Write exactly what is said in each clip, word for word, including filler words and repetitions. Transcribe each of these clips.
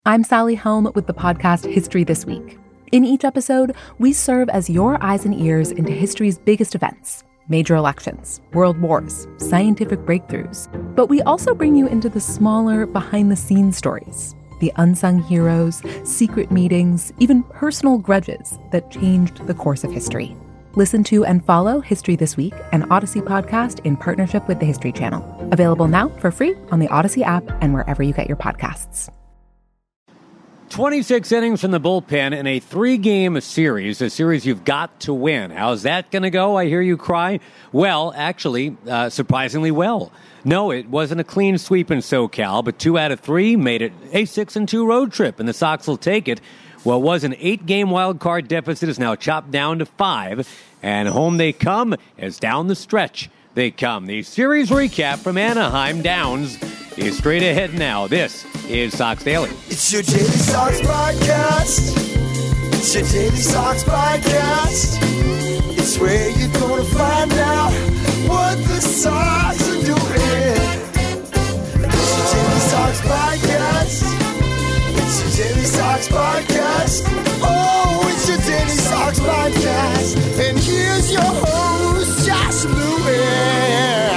I'm Sally Helm with the podcast History This Week. In each episode, we serve as your eyes and ears into history's biggest events, major elections, world wars, scientific breakthroughs. But we also bring you into the smaller, behind-the-scenes stories, the unsung heroes, secret meetings, even personal grudges that changed the course of history. Listen to and follow History This Week, an Odyssey podcast in partnership with the History Channel. Available now for free on the Odyssey app and wherever you get your podcasts. twenty-six innings from the bullpen in a three-game series, a series you've got to win. How's that going to go, I hear you cry? Well, actually, uh, surprisingly well. No, it wasn't a clean sweep in SoCal, but two out of three made it a six and two road trip, and the Sox will take it. Well, it was an eight-game wild card deficit is now chopped down to five, and home they come as down the stretch they come. The series recap from Anaheim Downs is straight ahead now. This is Sox Daily. It's your Daily Sox podcast. It's your Daily Sox podcast. It's where you're going to find out what the Sox are doing. It's your Daily Sox podcast. It's your Daily Sox podcast. Oh, it's your Daily Sox podcast. And here's your host, Josh Lewin.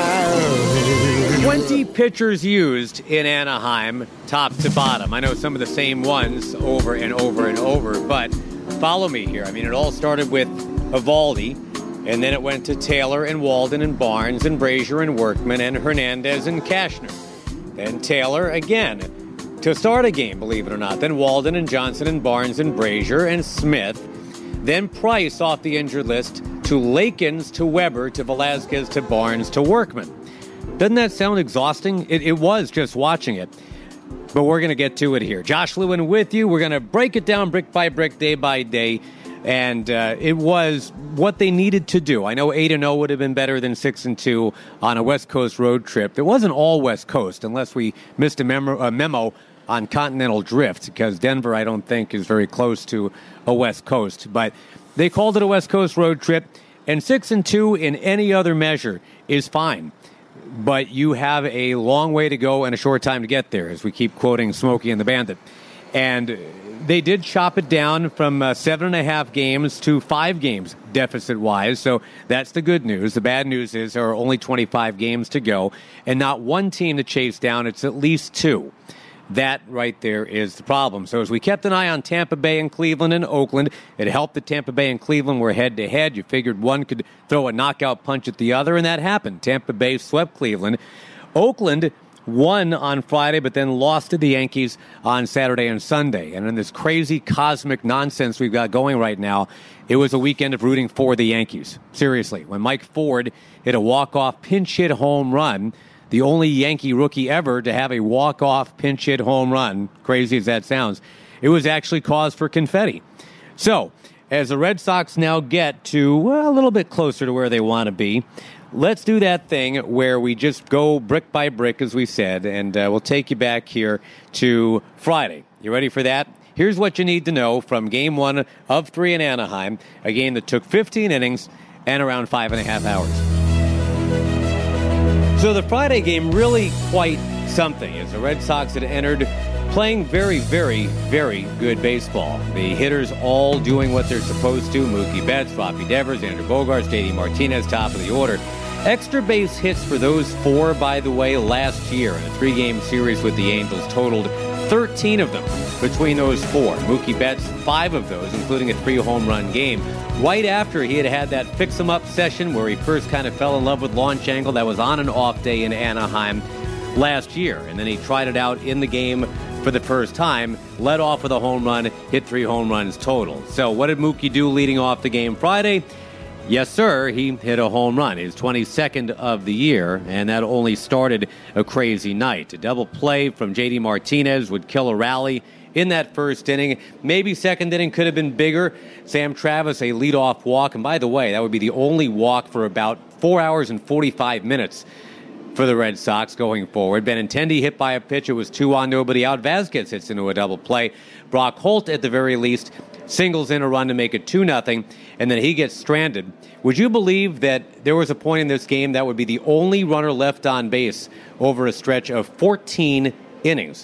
twenty pitchers used in Anaheim, top to bottom. I know some of the same ones over and over and over, but follow me here. I mean, it all started with Eovaldi, and then it went to Taylor and Walden and Barnes and Brazier and Workman and Hernandez and Cashner. Then Taylor again to start a game, believe it or not. Then Walden and Johnson and Barnes and Brazier and Smith. Then Price off the injured list to Lakins to Weber to Velasquez to Barnes to Workman. Doesn't that sound exhausting? It, it was just watching it. But we're going to get to it here. Josh Lewin with you. We're going to break it down brick by brick, day by day. And uh, it was what they needed to do. I know eight and oh would have been better than six and two on a West Coast road trip. It wasn't all West Coast, unless we missed a memo, a memo on continental drift, because Denver, I don't think, is very close to a West Coast. But they called it a West Coast road trip, and six and two in any other measure is fine. But you have a long way to go and a short time to get there, as we keep quoting Smokey and the Bandit. And they did chop it down from uh, seven and a half games to five games deficit-wise. So that's the good news. The bad news is there are only twenty-five games to go, and not one team to chase down. It's at least two. That right there is the problem. So as we kept an eye on Tampa Bay and Cleveland and Oakland, it helped that Tampa Bay and Cleveland were head-to-head. You figured one could throw a knockout punch at the other, and that happened. Tampa Bay swept Cleveland. Oakland won on Friday, but then lost to the Yankees on Saturday and Sunday. And in this crazy cosmic nonsense we've got going right now, it was a weekend of rooting for the Yankees. Seriously, when Mike Ford hit a walk-off pinch-hit home run, the only Yankee rookie ever to have a walk-off pinch-hit home run, crazy as that sounds, it was actually cause for confetti. So, as the Red Sox now get to well, a little bit closer to where they want to be, let's do that thing where we just go brick by brick, as we said, and uh, we'll take you back here to Friday. You ready for that? Here's what you need to know from game one of three in Anaheim, a game that took fifteen innings and around five and a half hours. So the Friday game really quite something, as the Red Sox had entered playing very, very, very good baseball. The hitters all doing what they're supposed to. Mookie Betts, Rafi Devers, Andrew Bogaerts, J D Martinez, top of the order. Extra base hits for those four, by the way, last year in a three-game series with the Angels totaled thirteen of them between those four. Mookie Betts, five of those, including a three-home run game. Right after he had had that fix-em-up session where he first kind of fell in love with launch angle, that was on an off day in Anaheim last year. And then he tried it out in the game for the first time, led off with a home run, hit three home runs total. So what did Mookie do leading off the game Friday? Yes, sir, he hit a home run, his twenty-second of the year, and that only started a crazy night. A double play from J D Martinez would kill a rally in that first inning. Maybe second inning could have been bigger. Sam Travis, a leadoff walk, and by the way, that would be the only walk for about four hours and forty-five minutes for the Red Sox going forward. Benintendi hit by a pitch. It was two on, nobody out. Vasquez hits into a double play. Brock Holt, at the very least, singles in a run to make it two nothing, and then he gets stranded. Would you believe that there was a point in this game that would be the only runner left on base over a stretch of fourteen innings?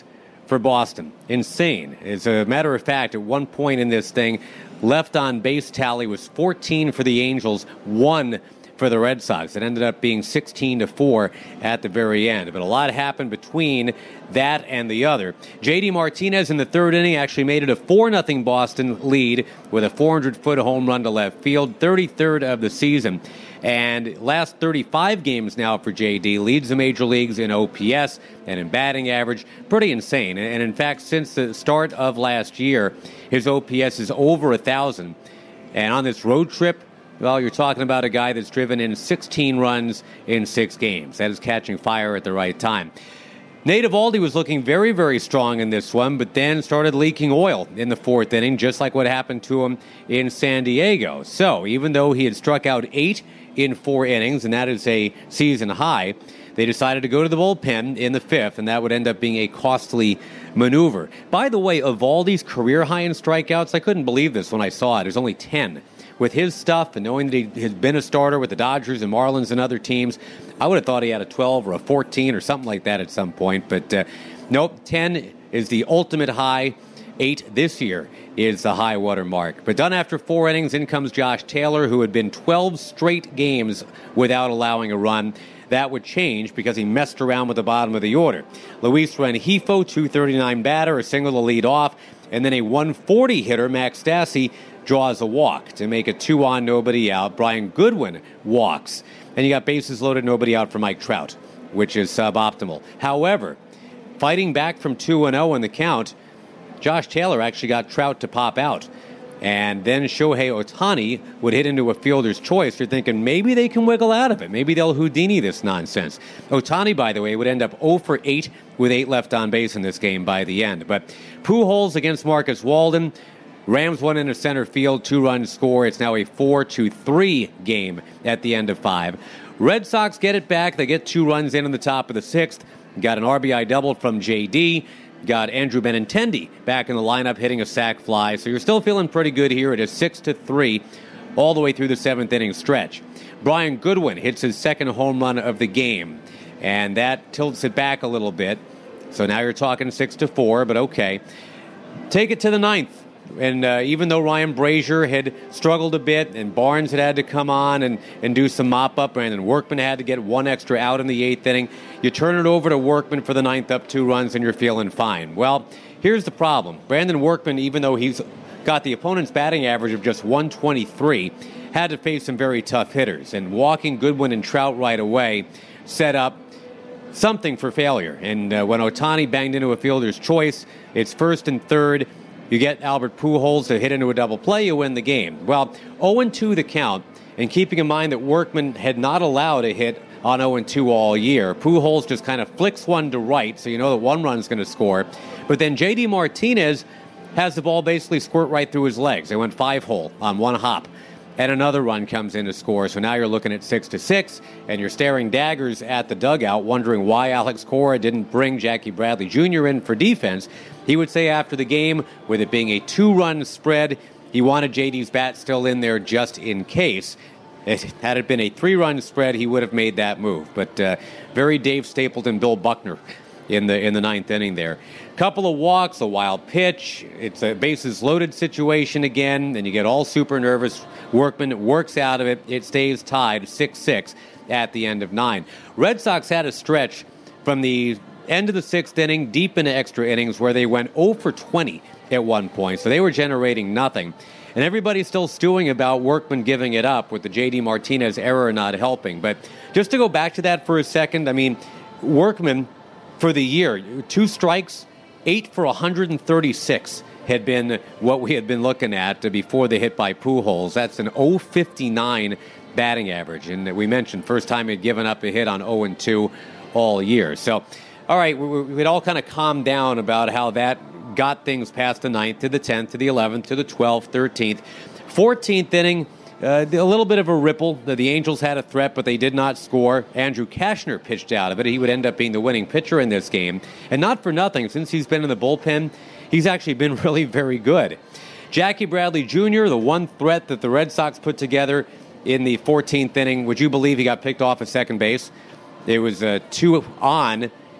for Boston. Insane. As a matter of fact, at one point in this thing, left on base tally was fourteen for the Angels, one for the Red Sox. It ended up being sixteen to four at the very end. But a lot happened between that and the other. J D Martinez in the third inning actually made it a four nothing Boston lead with a four hundred foot home run to left field, thirty-third of the season. And last thirty-five games now for J D, leads the major leagues in O P S and in batting average. Pretty insane. And in fact, since the start of last year, his O P S is over one thousand. And on this road trip, well, you're talking about a guy that's driven in sixteen runs in six games. That is catching fire at the right time. Nate Eovaldi was looking very, very strong in this one, but then started leaking oil in the fourth inning, just like what happened to him in San Diego. So even though he had struck out eight in four innings, and that is a season high, they decided to go to the bullpen in the fifth, and that would end up being a costly maneuver. By the way, Eovaldi's career high in strikeouts, I couldn't believe this when I saw it. It was only ten. With his stuff and knowing that he has been a starter with the Dodgers and Marlins and other teams, I would have thought he had a twelve or a fourteen or something like that at some point. But uh, nope, ten is the ultimate high. Eight this year is the high water mark. But done after four innings, in comes Josh Taylor, who had been twelve straight games without allowing a run. That would change because he messed around with the bottom of the order. Luis Rengifo, two thirty-nine batter, a single to lead off, and then a one forty hitter, Max Stassi, draws a walk to make it two on, nobody out. Brian Goodwin walks. And you got bases loaded, nobody out for Mike Trout, which is suboptimal. However, fighting back from two and oh in the count, Josh Taylor actually got Trout to pop out. And then Shohei Ohtani would hit into a fielder's choice. You're thinking maybe they can wiggle out of it. Maybe they'll Houdini this nonsense. Ohtani, by the way, would end up oh for eight with eight left on base in this game by the end. But Pujols against Marcus Walden. Rams won into center field, two-run score. It's now a four to three game at the end of five. Red Sox get it back. They get two runs in in the top of the sixth. Got an R B I double from J D. Got Andrew Benintendi back in the lineup hitting a sac fly. So you're still feeling pretty good here. It is six to three all the way through the seventh inning stretch. Brian Goodwin hits his second home run of the game, and that tilts it back a little bit. So now you're talking six to four, but okay. Take it to the ninth. And uh, even though Ryan Brazier had struggled a bit and Barnes had had to come on and, and do some mop-up, and then Workman had to get one extra out in the eighth inning, you turn it over to Workman for the ninth up two runs and you're feeling fine. Well, here's the problem. Brandon Workman, even though he's got the opponent's batting average of just one twenty-three, had to face some very tough hitters. And walking Goodwin and Trout right away set up something for failure. And uh, when Ohtani banged into a fielder's choice, it's first and third. You get Albert Pujols to hit into a double play, you win the game. Well, oh and two the count, and keeping in mind that Workman had not allowed a hit on oh and two all year. Pujols just kind of flicks one to right, so you know that one run's going to score. But then J D Martinez has the ball basically squirt right through his legs. They went five-hole on one hop. And another run comes in to score. So now you're looking at six to six, and you're staring daggers at the dugout, wondering why Alex Cora didn't bring Jackie Bradley Junior in for defense. He would say after the game, with it being a two-run spread, he wanted J D's bat still in there just in case. It, had it been a three-run spread, he would have made that move. But uh, very Dave Stapleton, Bill Buckner in the in the ninth inning there. Couple of walks, a wild pitch. It's a bases loaded situation again, and you get all super nervous. Workman works out of it. It stays tied six six at the end of nine. Red Sox had a stretch from the end of the sixth inning deep into extra innings where they went oh for twenty at one point, so they were generating nothing. And everybody's still stewing about Workman giving it up with the J D Martinez error not helping. But just to go back to that for a second, I mean, Workman for the year, two strikes, eight for one hundred thirty-six had been what we had been looking at before the hit by Pujols. That's an oh fifty-nine batting average. And we mentioned first time he'd given up a hit on oh and two all year. So, all right, we'd all kind of calmed down about how that got things past the ninth to the tenth to the eleventh to the twelfth, thirteenth. fourteenth inning, uh, a little bit of a ripple. The, the Angels had a threat, but they did not score. Andrew Cashner pitched out of it. He would end up being the winning pitcher in this game. And not for nothing, since he's been in the bullpen, he's actually been really very good. Jackie Bradley Junior, the one threat that the Red Sox put together in the fourteenth inning, would you believe he got picked off at second base? It was uh, two on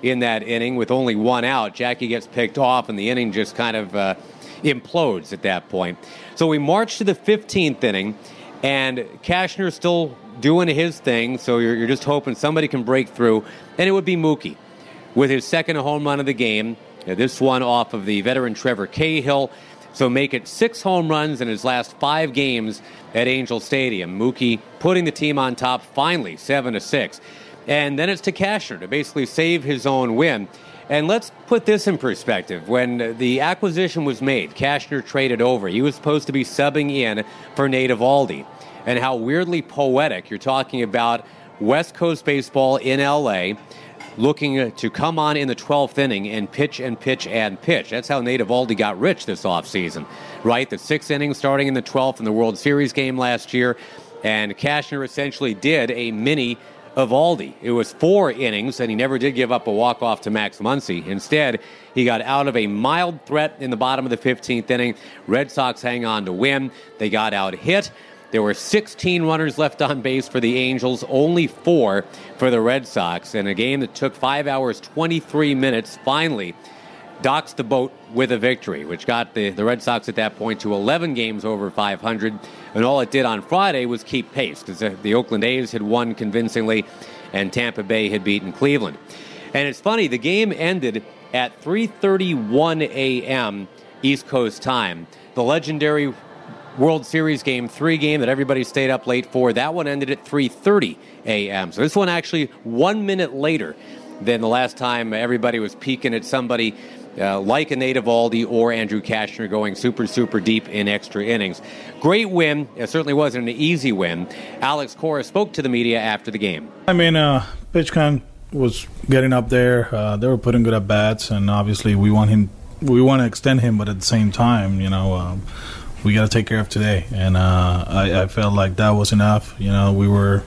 in that inning with only one out. Jackie gets picked off, and the inning just kind of uh, implodes at that point. So we march to the fifteenth inning, and Cashner's still doing his thing, so you're, you're just hoping somebody can break through, and it would be Mookie with his second home run of the game. This one off of the veteran Trevor Cahill. So make it six home runs in his last five games at Angel Stadium. Mookie putting the team on top finally, seven to six. And then it's to Cashner to basically save his own win. And let's put this in perspective. When the acquisition was made, Cashner traded over. He was supposed to be subbing in for Nate Eovaldi. And how weirdly poetic you're talking about West Coast baseball in L A, looking to come on in the twelfth inning and pitch and pitch and pitch. That's how Nate Eovaldi got rich this offseason, right? The sixth inning starting in the twelfth in the World Series game last year, and Cashner essentially did a mini Eovaldi. It was four innings, and he never did give up a walk-off to Max Muncy. Instead, he got out of a mild threat in the bottom of the fifteenth inning. Red Sox hang on to win. They got out hit. There were sixteen runners left on base for the Angels, only four for the Red Sox. And a game that took five hours, twenty-three minutes, finally docks the boat with a victory, which got the, the Red Sox at that point to eleven games over five hundred. And all it did on Friday was keep pace, because the, the Oakland A's had won convincingly and Tampa Bay had beaten Cleveland. And it's funny, the game ended at three thirty-one a.m. East Coast time. The legendary World Series Game three game that everybody stayed up late for, that one ended at three thirty a.m. So this one actually one minute later than the last time everybody was peeking at somebody uh, like a Nate Eovaldi or Andrew Cashner going super, super deep in extra innings. Great win. It certainly wasn't an easy win. Alex Cora spoke to the media after the game. I mean, uh, pitch count was getting up there. Uh, they were putting good at bats, and obviously we want him. We want to extend him, but at the same time, you know, um, we got to take care of today, and uh, I, I felt like that was enough. You know, we were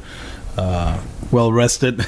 uh, well rested,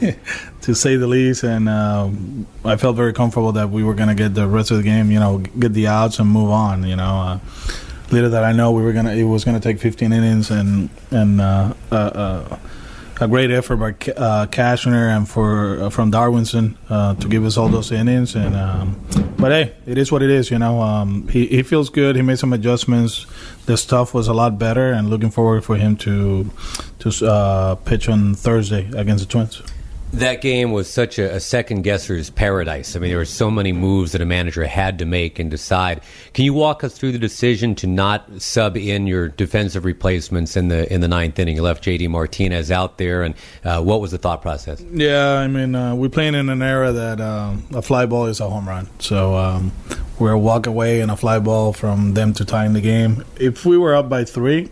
to say the least, and uh, I felt very comfortable that we were going to get the rest of the game. You know, get the outs and move on. You know, uh, little that I know, we were gonna it was going to take fifteen innings, and and uh, uh, uh, a great effort by uh, Cashner and for uh, from Darwinson uh, to give us all those innings. And um, but hey, it is what it is. You know, um, he he feels good. He made some adjustments. The stuff was a lot better, and looking forward for him to to uh, pitch on Thursday against the Twins. That game was such a, a second-guesser's paradise. I mean, there were so many moves that a manager had to make and decide. Can you walk us through the decision to not sub in your defensive replacements in the in the ninth inning? You left J D Martinez out there, and uh, what was the thought process? Yeah, I mean, uh, we're playing in an era that um, a fly ball is a home run. So um, we're a walk away and a fly ball from them to tying the game. If we were up by three,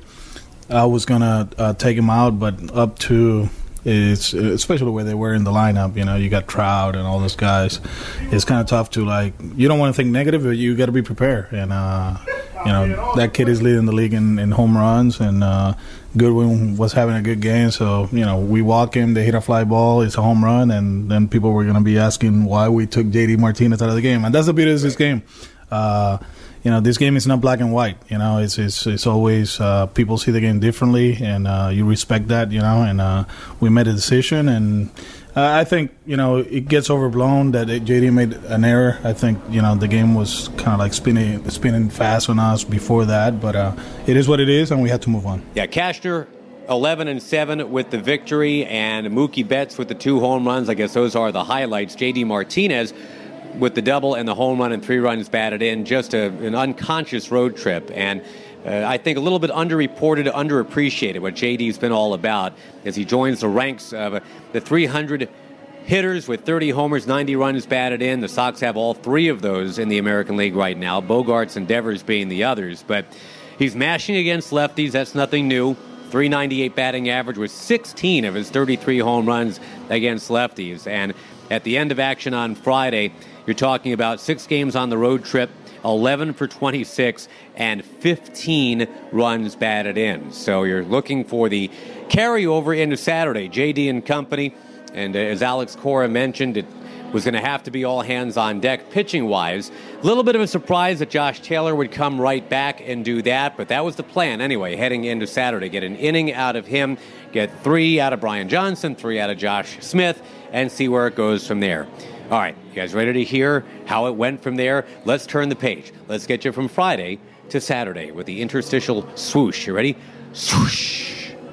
I was going to uh, take him out, but up to... It's especially where they were in the lineup. You know, you got Trout and all those guys. It's kind of tough to, like, you don't want to think negative, but you got to be prepared. And uh, you know, that kid is leading the league in, in home runs, and uh, Goodwin was having a good game. So you know, we walk him, they hit a fly ball, it's a home run, and then people were going to be asking why we took J D Martinez out of the game. And that's the beauty of this game. Uh, You know, this game is not black and white. You know, it's it's it's always uh, people see the game differently, and uh, you respect that. You know, and uh, we made a decision, and uh, I think you know it gets overblown that J D made an error. I think you know the game was kind of like spinning spinning fast on us before that, but uh, it is what it is, and we had to move on. Yeah, Cashner, eleven and seven with the victory, and Mookie Betts with the two home runs. I guess those are the highlights. J D Martinez with the double and the home run and three runs batted in, just a, an unconscious road trip. And uh, I think a little bit underreported, underappreciated what J D's been all about as he joins the ranks of uh, the three hundred hitters with thirty homers, ninety runs batted in. The Sox have all three of those in the American League right now, Bogarts and Devers being the others. But he's mashing against lefties. That's nothing new. three ninety-eight batting average with sixteen of his thirty-three home runs against lefties. And at the end of action on Friday, you're talking about six games on the road trip, eleven for twenty-six, and fifteen runs batted in. So you're looking for the carryover into Saturday. J D and company, and as Alex Cora mentioned, it was going to have to be all hands on deck pitching-wise. A little bit of a surprise that Josh Taylor would come right back and do that, but that was the plan anyway, heading into Saturday. Get an inning out of him, get three out of Brian Johnson, three out of Josh Smith, and see where it goes from there. All right, you guys ready to hear how it went from there? Let's turn the page. Let's get you from Friday to Saturday with the interstitial swoosh. You ready? Swoosh.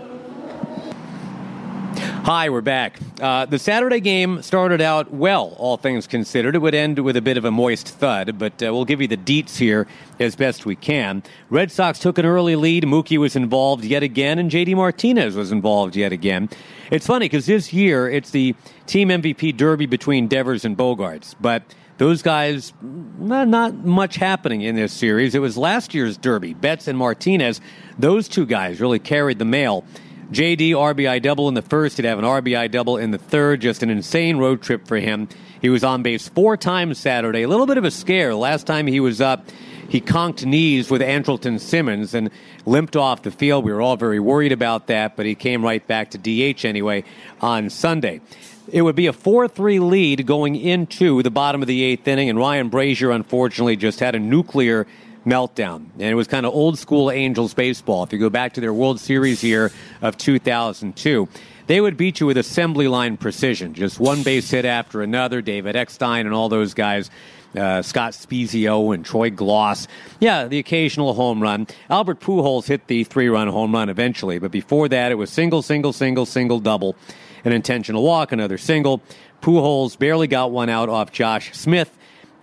Hi, we're back. Uh, the Saturday game started out well, all things considered. It would end with a bit of a moist thud, but uh, we'll give you the deets here as best we can. Red Sox took an early lead. Mookie was involved yet again, and J D Martinez was involved yet again. It's funny because this year it's the team M V P derby between Devers and Bogaerts, but those guys, not, not much happening in this series. It was last year's derby. Betts and Martinez, those two guys really carried the mail. J D, R B I double in the first. He'd have an R B I double in the third. Just an insane road trip for him. He was on base four times Saturday. A little bit of a scare. Last time he was up, he conked knees with Andrelton Simmons and limped off the field. We were all very worried about that, but he came right back to D H anyway on Sunday. It would be a four three lead going into the bottom of the eighth inning, and Ryan Brazier, unfortunately, just had a nuclear meltdown. And it was kind of old school Angels baseball. If you go back to their World Series year of two thousand two, they would beat you with assembly line precision. Just one base hit after another. David Eckstein and all those guys, uh, Scott Spezio and Troy Gloss. Yeah, the occasional home run. Albert Pujols hit the three-run home run eventually, but before that it was single, single, single, single, double, an intentional walk, another single. Pujols barely got one out off Josh Smith,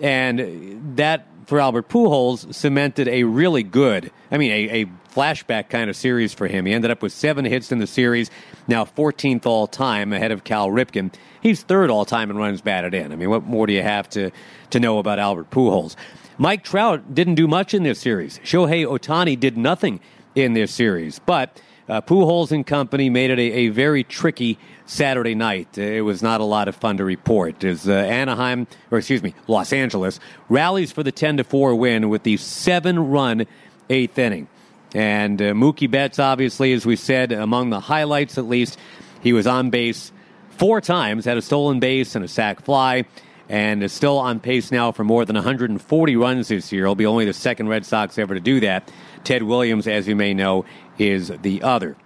and that for Albert Pujols cemented a really good, I mean, a, a flashback kind of series for him. He ended up with seven hits in the series, now fourteenth all-time ahead of Cal Ripken. He's third all-time in runs batted in. I mean, what more do you have to, to know about Albert Pujols? Mike Trout didn't do much in this series. Shohei Ohtani did nothing in this series, but uh, Pujols and company made it a, a very tricky Saturday night. It was not a lot of fun to report as uh, Anaheim, or excuse me, Los Angeles, rallies for the ten to four win with the seven-run eighth inning. And uh, Mookie Betts, obviously, as we said, among the highlights at least, he was on base four times, had a stolen base and a sac fly, and is still on pace now for more than one hundred forty runs this year. He'll be only the second Red Sox ever to do that. Ted Williams, as you may know, is the other.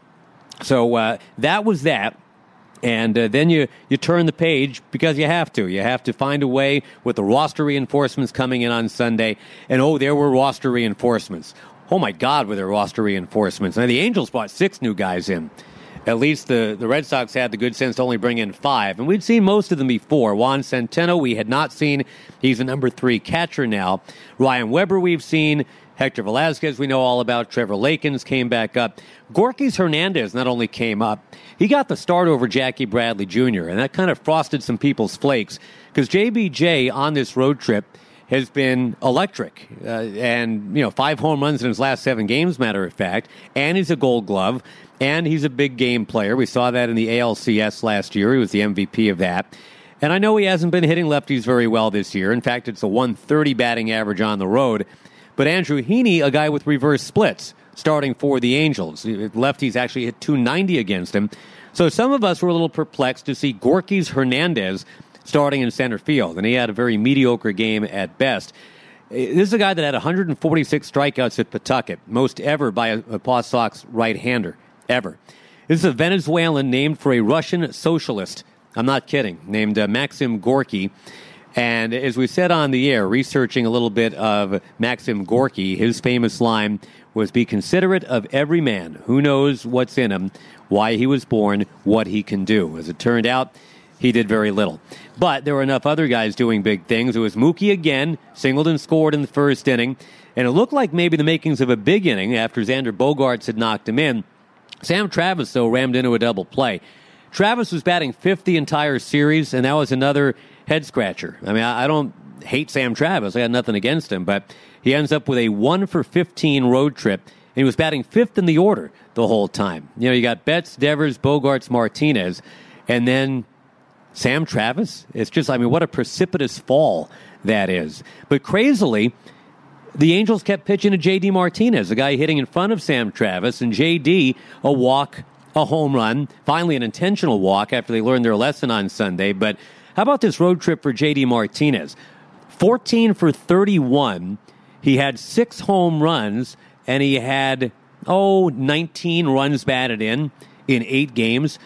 So uh, that was that. And uh, then you, you turn the page because you have to. You have to find a way with the roster reinforcements coming in on Sunday. And, oh, there were roster reinforcements. Oh, my God, were there roster reinforcements. Now, the Angels brought six new guys in. At least the, the Red Sox had the good sense to only bring in five. And we'd seen most of them before. Juan Centeno, we had not seen. He's a number three catcher now. Ryan Weber, we've seen. Hector Velasquez, we know all about. Trevor Lakins came back up. Gorkys Hernandez not only came up, he got the start over Jackie Bradley Junior, and that kind of frosted some people's flakes because J B J on this road trip has been electric. Uh, and, you know, five home runs in his last seven games, matter of fact, and he's a Gold Glove, and he's a big game player. We saw that in the A L C S last year. He was the M V P of that. And I know he hasn't been hitting lefties very well this year. In fact, it's a one thirty batting average on the road. But Andrew Heaney, a guy with reverse splits, starting for the Angels. Lefties actually hit two ninety against him. So some of us were a little perplexed to see Gorkys Hernandez starting in center field, and he had a very mediocre game at best. This is a guy that had one hundred forty-six strikeouts at Pawtucket, most ever by a, a Paw Sox right-hander, ever. This is a Venezuelan named for a Russian socialist. I'm not kidding, named uh, Maxim Gorky. And as we said on the air, researching a little bit of Maxim Gorky, his famous line was, "Be considerate of every man who knows what's in him, why he was born, what he can do." As it turned out, he did very little. But there were enough other guys doing big things. It was Mookie again, singled and scored in the first inning. And it looked like maybe the makings of a big inning after Xander Bogaerts had knocked him in. Sam Travis, though, rammed into a double play. Travis was batting fifth the entire series, and that was another head-scratcher. I mean, I don't hate Sam Travis. I got nothing against him, but he ends up with a one for fifteen road trip, and he was batting fifth in the order the whole time. You know, you got Betts, Devers, Bogaerts, Martinez, and then Sam Travis. It's just, I mean, what a precipitous fall that is. But crazily, the Angels kept pitching to J D Martinez, a guy hitting in front of Sam Travis, and J D, a walk, a home run, finally an intentional walk after they learned their lesson on Sunday. But how about this road trip for J D Martinez? fourteen for thirty-one. He had six home runs, and he had, oh, nineteen runs batted in in eight games.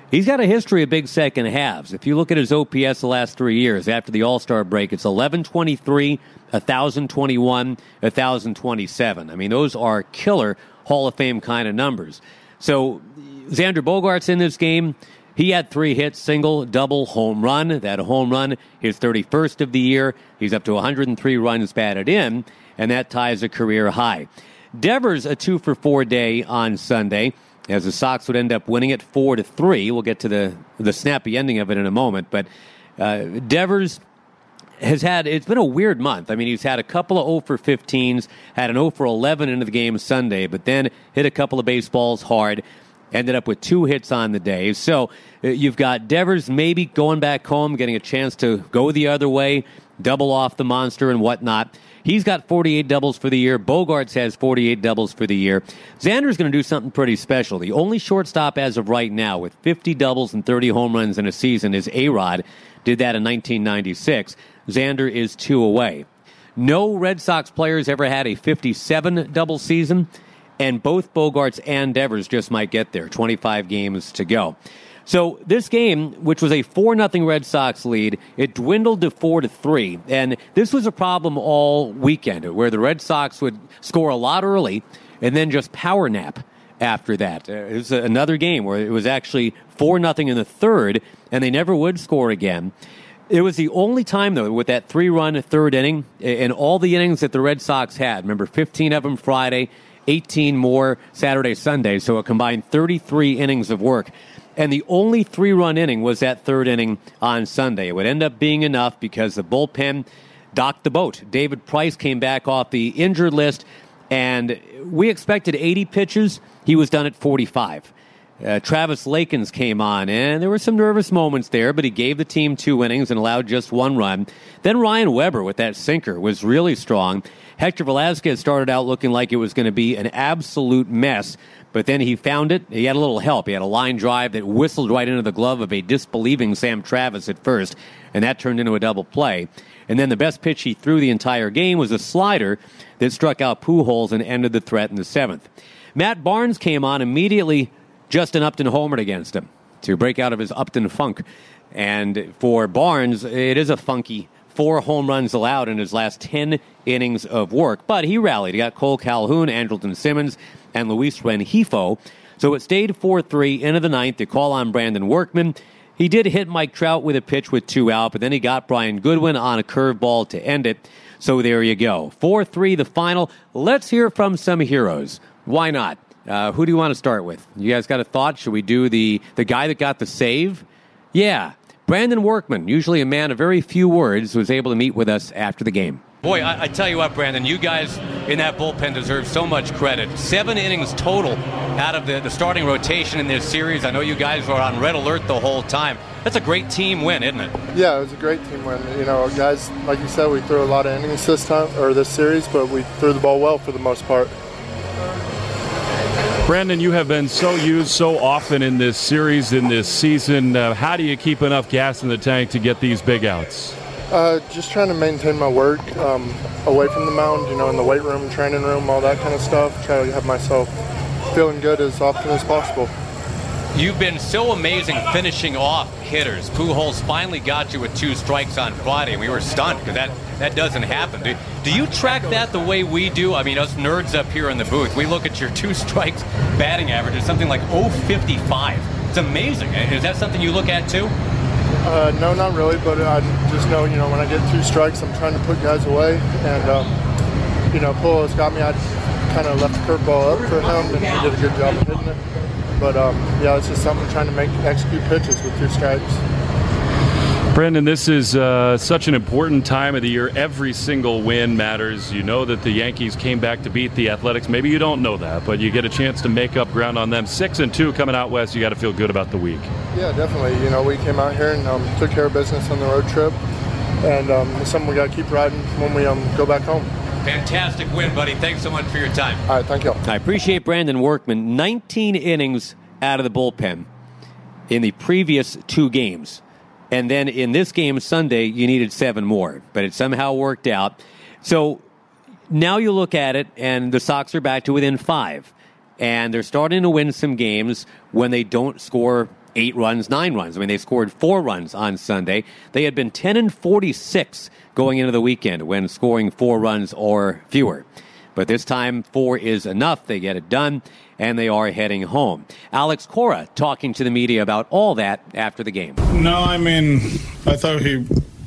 He's got a history of big second halves. If you look at his O P S the last three years after the All-Star break, it's eleven twenty-three, one thousand twenty-one, one thousand twenty-seven. I mean, those are killer Hall of Fame kind of numbers. So Xander Bogaerts in this game, he had three hits, single, double, home run. That home run, his thirty-first of the year. He's up to one hundred three runs batted in, and that ties a career high. Devers, a two for four day on Sunday, as the Sox would end up winning it four to three. We'll get to the, the snappy ending of it in a moment. But uh, Devers has had, it's been a weird month. I mean, he's had a couple of oh for fifteens, had an oh for eleven into the game Sunday, but then hit a couple of baseballs hard, ended up with two hits on the day. So uh, you've got Devers maybe going back home, getting a chance to go the other way, double off the monster and whatnot. He's got forty-eight doubles for the year. Bogaerts has forty-eight doubles for the year. Xander's going to do something pretty special. The only shortstop as of right now with fifty doubles and thirty home runs in a season is A-Rod. Did that in nineteen ninety-six. Xander is two away. No Red Sox players ever had a fifty-seven double season, and both Bogaerts and Devers just might get there. twenty-five games to go. So this game, which was a four nothing Red Sox lead, it dwindled to four to three. And this was a problem all weekend, where the Red Sox would score a lot early and then just power nap after that. Uh, it was another game where it was actually four nothing in the third, and they never would score again. It was the only time, though, with that three-run third inning, and all the innings that the Red Sox had. Remember, fifteen of them Friday, eighteen more Saturday, Sunday, so a combined thirty-three innings of work. And the only three-run inning was that third inning on Sunday. It would end up being enough because the bullpen docked the boat. David Price came back off the injured list, and we expected eighty pitches. He was done at forty-five. Uh, Travis Lakins came on, and there were some nervous moments there, but he gave the team two innings and allowed just one run. Then Ryan Weber with that sinker was really strong. Hector Velasquez started out looking like it was going to be an absolute mess, but then he found it. He had a little help. He had a line drive that whistled right into the glove of a disbelieving Sam Travis at first, and that turned into a double play. And then the best pitch he threw the entire game was a slider that struck out Pujols and ended the threat in the seventh. Matt Barnes came on immediately. Justin Upton homered against him to break out of his Upton funk. And for Barnes, it is a funky four home runs allowed in his last ten innings of work. But he rallied. He got Cole Calhoun, Andrelton Simmons, and Luis Rengifo. So it stayed four three into the ninth. They call on Brandon Workman. He did hit Mike Trout with a pitch with two out, but then he got Brian Goodwin on a curveball to end it. So there you go. four three the final. Let's hear from some heroes. Why not? Uh, who do you want to start with? You guys got a thought? Should we do the, the guy that got the save? Yeah. Brandon Workman, usually a man of very few words, was able to meet with us after the game. Boy, I, I tell you what, Brandon, you guys in that bullpen deserve so much credit. Seven innings total out of the, the starting rotation in this series. I know you guys were on red alert the whole time. That's a great team win, isn't it? Yeah, it was a great team win. You know, guys, like you said, we threw a lot of innings this time, or this series, but we threw the ball well for the most part. Brandon, you have been so used so often in this series, in this season. Uh, how do you keep enough gas in the tank to get these big outs? Uh, just trying to maintain my work um, away from the mound, you know, in the weight room, training room, all that kind of stuff. Try to have myself feeling good as often as possible. You've been so amazing finishing off hitters. Pujols finally got you with two strikes on Friday, and we were stunned because that, that doesn't happen. Do, do you track that the way we do? I mean, us nerds up here in the booth, we look at your two strikes batting average. It's something like oh fifty-five. It's amazing. Is that something you look at too? Uh, no, not really, but I just know, you know, when I get two strikes, I'm trying to put guys away. And, um, you know, Pujols got me. I kind of left the curveball up for him, and he did a good job of hitting it. But, um, yeah, it's just something trying to make execute pitches with two strikes. Brandon, this is uh, such an important time of the year. Every single win matters. You know that the Yankees came back to beat the Athletics. Maybe you don't know that, but you get a chance to make up ground on them. Six and two coming out west. You got to feel good about the week. Yeah, definitely. You know, we came out here and um, took care of business on the road trip, and um, it's something we got to keep riding when we um, go back home. Fantastic win, buddy. Thanks so much for your time. All right, thank you. I appreciate Brandon Workman. nineteen innings out of the bullpen in the previous two games. And then in this game Sunday, you needed seven more. But it somehow worked out. So now you look at it, and the Sox are back to within five. And they're starting to win some games when they don't score eight runs, nine runs. I mean, they scored four runs on Sunday. They had been ten and forty-six going into the weekend when scoring four runs or fewer. But this time, four is enough. They get it done, and they are heading home. Alex Cora talking to the media about all that after the game. No, I mean, I thought he...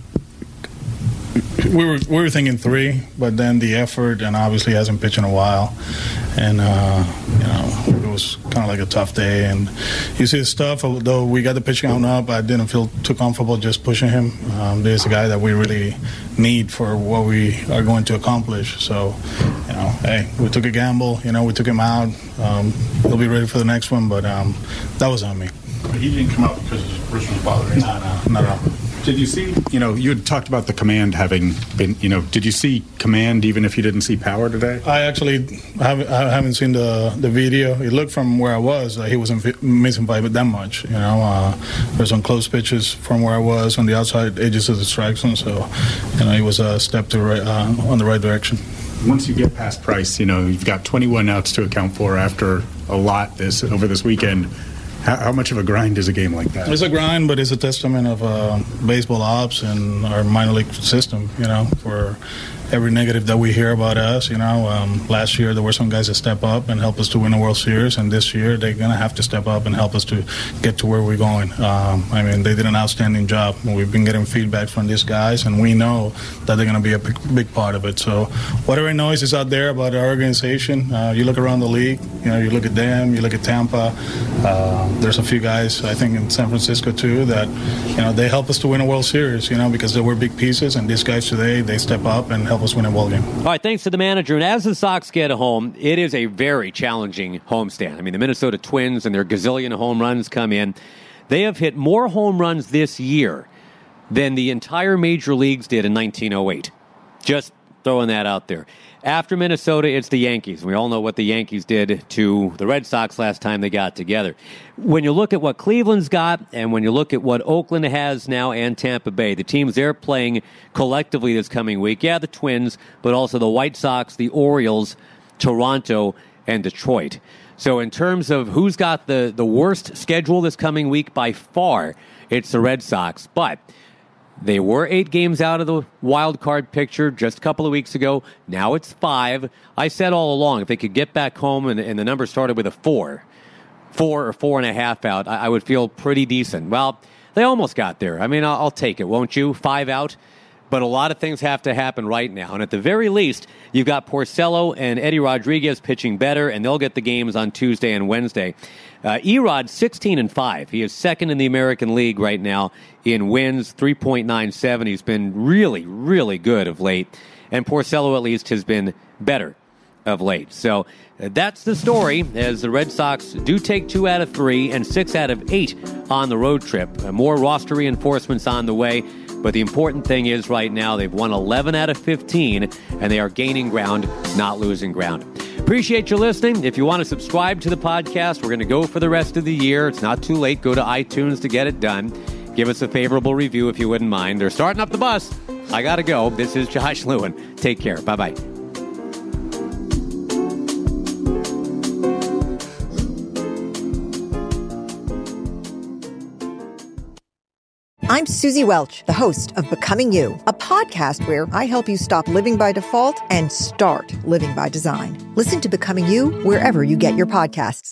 We were we were thinking three, but then the effort, and obviously hasn't pitched in a while, and uh, you know it was kind of like a tough day. And you see the stuff. Although we got the pitch count up, I didn't feel too comfortable just pushing him. Um, there's a guy that we really need for what we are going to accomplish. So, you know, hey, we took a gamble. You know, we took him out. Um, he'll be ready for the next one, but um, that was on me. He didn't come out because his wrist was bothering him. No, no, not at all. Did you see, you know, you had talked about the command having been, you know, did you see command even if you didn't see power today? I actually haven't, I haven't seen the, the video. It looked from where I was like he wasn't missing by that much. You know, uh, there's some close pitches from where I was on the outside edges of the strike zone. So, you know, he was a step to right, uh, on the right direction. Once you get past Price, you know, you've got twenty-one outs to account for after a lot this over this weekend. How, how much of a grind is a game like that? It's a grind, but it's a testament of uh, baseball ops and our minor league system, you know, for every negative that we hear about us. You know, um, last year there were some guys that step up and help us to win the World Series, and this year they're going to have to step up and help us to get to where we're going. Um, I mean, they did an outstanding job. We've been getting feedback from these guys, and we know that they're going to be a big, big part of it. So whatever noise is out there about our organization, uh, you look around the league, you know, you look at them, you look at Tampa, uh, there's a few guys, I think, in San Francisco too, that, you know, they help us to win a World Series, you know, because they were big pieces, and these guys today, they step up and help us win a ball game. All right, thanks to the manager. And as the Sox get home, it is a very challenging homestand. I mean, the Minnesota Twins and their gazillion home runs come in. They have hit more home runs this year than the entire major leagues did in nineteen oh eight. Just throwing that out there. After Minnesota, it's the Yankees. We all know what the Yankees did to the Red Sox last time they got together. When you look at what Cleveland's got, and when you look at what Oakland has now and Tampa Bay, the teams they're playing collectively this coming week, yeah, the Twins, but also the White Sox, the Orioles, Toronto, and Detroit. So in terms of who's got the, the worst schedule this coming week, by far, it's the Red Sox. But they were eight games out of the wild card picture just a couple of weeks ago. Now it's five. I said all along, if they could get back home and, and the number started with a four, four or four and a half out, I, I would feel pretty decent. Well, they almost got there. I mean, I'll, I'll take it, won't you? Five out. But a lot of things have to happen right now. And at the very least, you've got Porcello and Eddie Rodriguez pitching better, and they'll get the games on Tuesday and Wednesday. Uh, Erod, sixteen and five. He is second in the American League right now in wins, three point nine seven. He's been really, really good of late. And Porcello, at least, has been better of late. So uh, that's the story, as the Red Sox do take two out of three and six out of eight on the road trip. Uh, more roster reinforcements on the way. But the important thing is right now they've won eleven out of fifteen, and they are gaining ground, not losing ground. Appreciate you listening. If you want to subscribe to the podcast, we're going to go for the rest of the year. It's not too late. Go to iTunes to get it done. Give us a favorable review if you wouldn't mind. They're starting up the bus. I got to go. This is Josh Lewin. Take care. Bye-bye. I'm Susie Welch, the host of Becoming You, a podcast where I help you stop living by default and start living by design. Listen to Becoming You wherever you get your podcasts.